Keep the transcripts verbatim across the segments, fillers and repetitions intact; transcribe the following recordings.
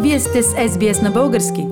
Вие сте с Ес Би Ес на български.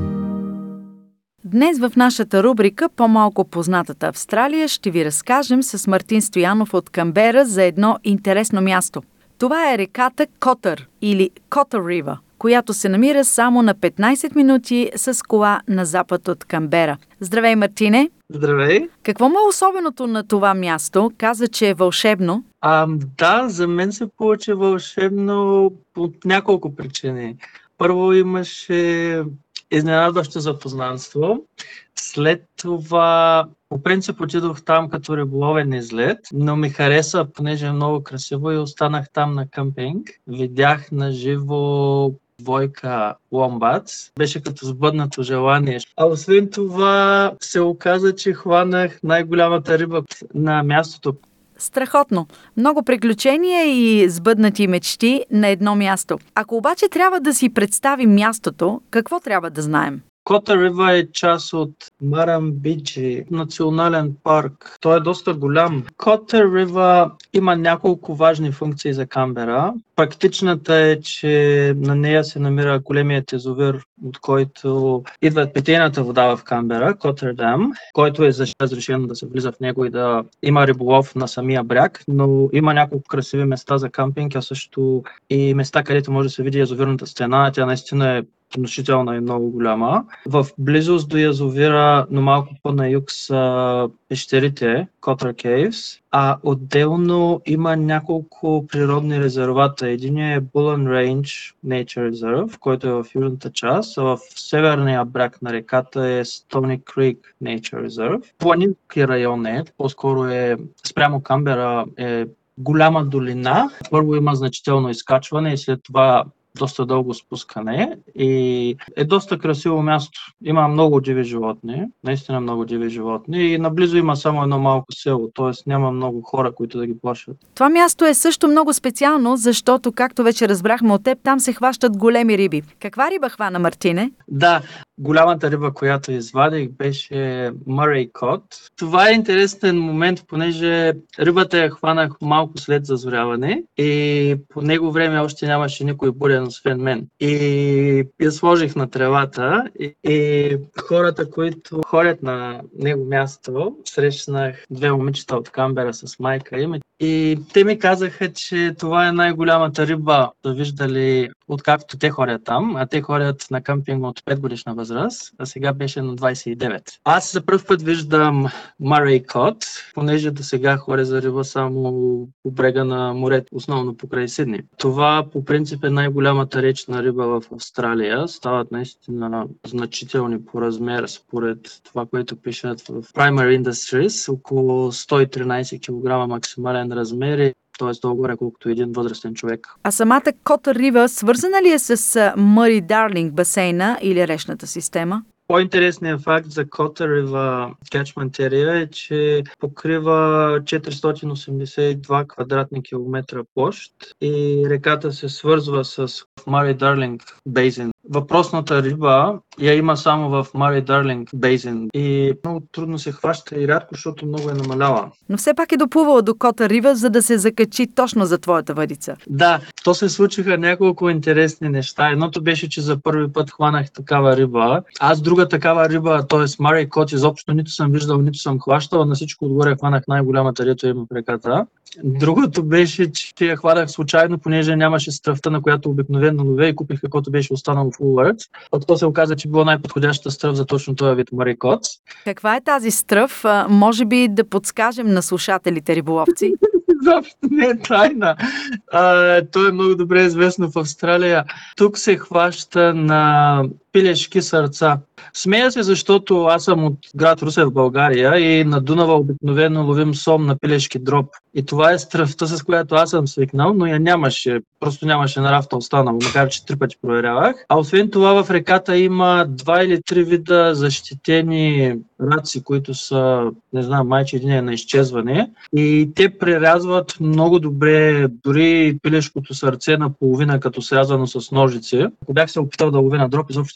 Днес в нашата рубрика "По-малко познатата Австралия" ще ви разкажем с Мартин Стоянов от Канбера за едно интересно място. Това е реката Котър или Котър Ривър, която се намира само на петнайсет минути с кола на запад от Канбера. Здравей, Мартине! Здравей! Какво му е особеното на това място? Каза, че е вълшебно. А, да, за мен се получи вълшебно от няколко причини. Първо имаше изненадващо запознанство. След това, по принцип, отидох там като риболовен излет, но ми хареса, понеже е много красиво и останах там на къмпинг. Видях на живо двойка ломбат. Беше като сбъднато желание. А освен това се оказа, че хванах най-голямата риба на мястото. Страхотно! Много приключения и сбъднати мечти на едно място. Ако обаче трябва да си представим мястото, какво трябва да знаем? Котър Ривър е част от Муррумбиджи национален парк. Той е доста голям. Котър Ривър има няколко важни функции за Канбера. Практичната е, че на нея се намира големият язовир, от който идва питейната вода в Канбера, Котър Дам, който е разрешено да се влиза в него и да има риболов на самия бряг, но има няколко красиви места за кампинг, а също и места, където може да се види язовирната стена. Тя наистина е внушителна и много голяма. В близост до язовира, но малко по-на юг, са пещерите Котър Кейвс, а отделно има няколко природни резервата. Единият е Булън Range Nature Reserve, който е в южната част, а в северния бряг на реката е Stony Creek Nature Reserve. Планински район е, по-скоро е спрямо Канбера е голяма долина. Първо има значително изкачване и след това доста дълго спускане и е доста красиво място. Има много диви животни, наистина много диви животни и наблизо има само едно малко село, т.е. няма много хора, които да ги плашат. Това място е също много специално, защото, както вече разбрахме от теб, там се хващат големи риби. Каква риба хвана, Мартине? Да, голямата риба, която извадих, беше Мърей код. Това е интересен момент, понеже рибата я хванах малко след зазоряване и по него време още нямаше никой буден освен мен. И я сложих на тревата и, и хората, които ходят на него място, срещнах две момичета от Канбера с майка им и те ми казаха, че това е най-голямата риба, да виждали откакто те ходят там, а те ходят на къмпинг от пет годишна възраст, а сега беше на двайсет и девет. Аз за пръв път виждам Мърей код, понеже до сега ходя за риба само по брега на морето, основно покрай Сидни. Това по принцип е най-голямата речна риба в Австралия. Стават наистина значителни по размер, според това, което пишат в Primary Industries, около сто и тринайсет килограма максимален размер, т.е. долу-горе колкото един възрастен човек. А самата Котър Ривър свързана ли е с Мъри-Дарлинг басейна или речната система? По-интересният факт за Котър Ривър Catchment Area е, че покрива четиристотин осемдесет и два квадратни километра площ и реката се свързва с Мъри-Дарлинг бейзин. Въпросната риба я има само в Мъри-Дарлинг бейзин и много трудно се хваща и рядко, защото много е намаляла. Но все пак е доплувала до Котър Ривър, за да се закачи точно за твоята въдица. Да, то се случиха няколко интересни неща. Едното беше, че за първи път хванах такава риба. Аз друга такава риба, т.е. Мърей код, изобщо нито съм виждал, нито съм хващал. На всичко отгоре хванах най-голямата, дето има в реката. Другото беше, че я хванах случайно, понеже нямаше стръвта, на която обикновено ловя и купих каквото беше останало в Woolworths. То се оказа, че било най-подходящата стръв за точно този вид Мърей код. Каква е тази стръв? Може би да подскажем на слушателите риболовци? Изобщо не е тайна. А, то е много добре известно в Австралия. Тук се хваща на пилешки сърца. Смея се, защото аз съм от град Русе в България и на Дунава обикновено ловим сом на пилешки дроб. И това е стръвта, с която аз съм свикнал, но я нямаше. Просто нямаше на рафта останало, макар че три пъти проверявах. А освен това в реката има два или три вида защитени раци, които са, не знам, майче един е на изчезване. И те прерязват много добре дори пилешкото сърце наполовина, като срязано с ножици. Ако бях се опитал да ловя на дроб, изобщо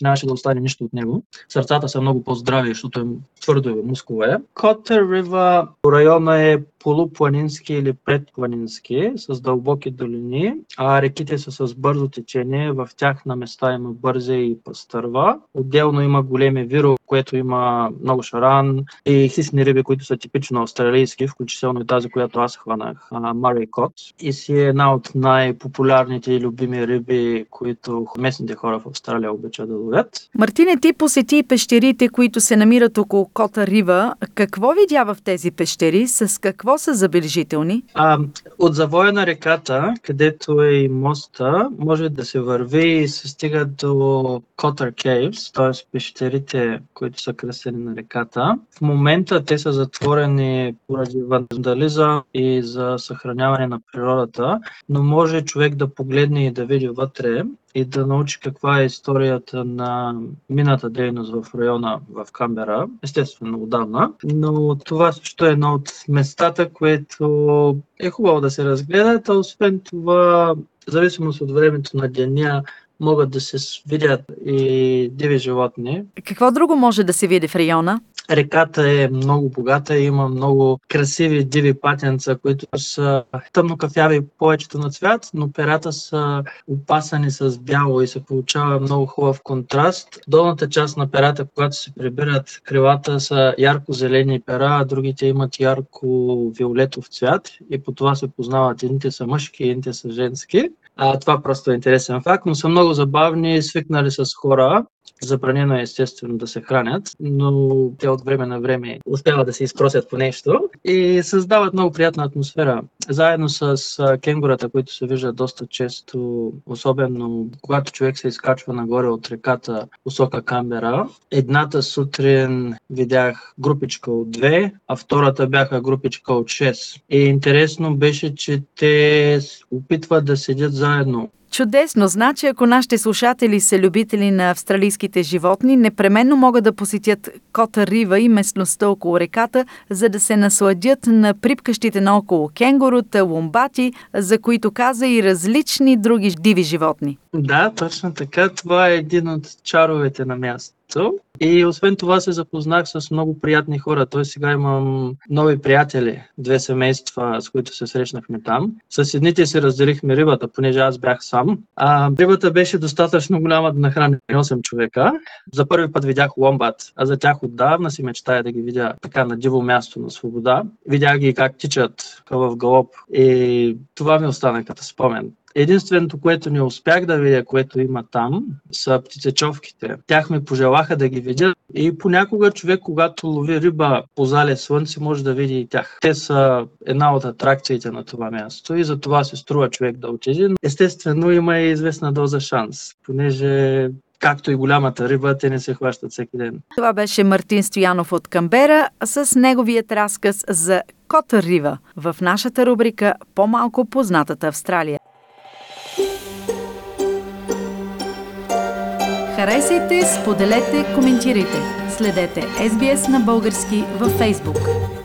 нямаше да остане нищо от него. Сърцата са много по-здрави, защото е твърдо мускуле. Cotter River района е полупланински или предпланински, с дълбоки долини, а реките са с бързо течение. В тях на места има бързе и пастърва. Отделно има големи виро, което има много шаран и хисни риби, които са типично австралийски, включително и тази, която аз хванах, Murray Cod. И си е една от най-популярните и любими риби, които местните хора в Австралия обичат да ловят. Мартине, ти посети пещерите, които се намират около Cotter River. Какво видя в тези пещери? С какво са забележителни? А, от завоя на реката, където е и моста, може да се върви и се стига до Cotter Caves, т.е. пещерите, които са кръстени на реката. В момента те са затворени поради вандализъм и за съхраняване на природата, но може човек да погледне и да види вътре и да научи каква е историята на мината дейност в района в Камбера, естествено отдавна. Но това също е едно от местата, което е хубаво да се разгледат, а освен това, в зависимост от времето на деня, могат да се видят и диви животни. Какво друго може да се види в района? Реката е много богата, има много красиви диви патенца, които са тъмнокафяви повечето на цвят, но перата са опасани с бяло и се получава много хубав контраст. Долната част на перата, когато се прибират, крилата са ярко-зелени пера, а другите имат ярко-виолетов цвят и по това се познават. Едните са мъжки, едните са женски. А, това просто е интересен факт, но са много забавни, свикнали с хора. Забранено е естествено да се хранят, но те от време на време успяват да се изпросят по нещо и създават много приятна атмосфера. Заедно с кенгурата, които се виждат доста често, особено когато човек се изкачва нагоре от реката посока Камбера. Едната сутрин видях групичка от две, а втората бяха групичка от шест. И интересно беше, че те опитват да седят заедно. Чудесно! Значи, ако нашите слушатели са любители на австралийските животни, непременно могат да посетят Cotter River и местността около реката, за да се насладят на припкащите наоколо кенгурута, ломбати, за които каза и различни други диви животни. Да, точно така. Това е един от чаровете на мястото. И освен това се запознах с много приятни хора. Той сега имам нови приятели, две семейства, с които се срещнахме там. С едните си разделихме рибата, понеже аз бях сам. А рибата беше достатъчно голяма да нахрани осем човека. За първи път видях ломбат, а за тях отдавна си мечтая да ги видя така на диво място на свобода. Видях ги как тичат в галоп и това ми остана като спомен. Единственото, което не успях да видя, което има там, са птицечовките. Тях ми пожелаха да ги видя и понякога човек, когато лови риба по зале слънце, може да види и тях. Те са една от атракциите на това място и за това се струва човек да отиде. Естествено, има и известна доза шанс, понеже както и голямата риба, те не се хващат всеки ден. Това беше Мартин Стоянов от Камбера с неговият разказ за Cotter River в нашата рубрика "По-малко познатата Австралия". Харесайте, споделете, коментирайте. Следете Ес Би Ес на български във Facebook.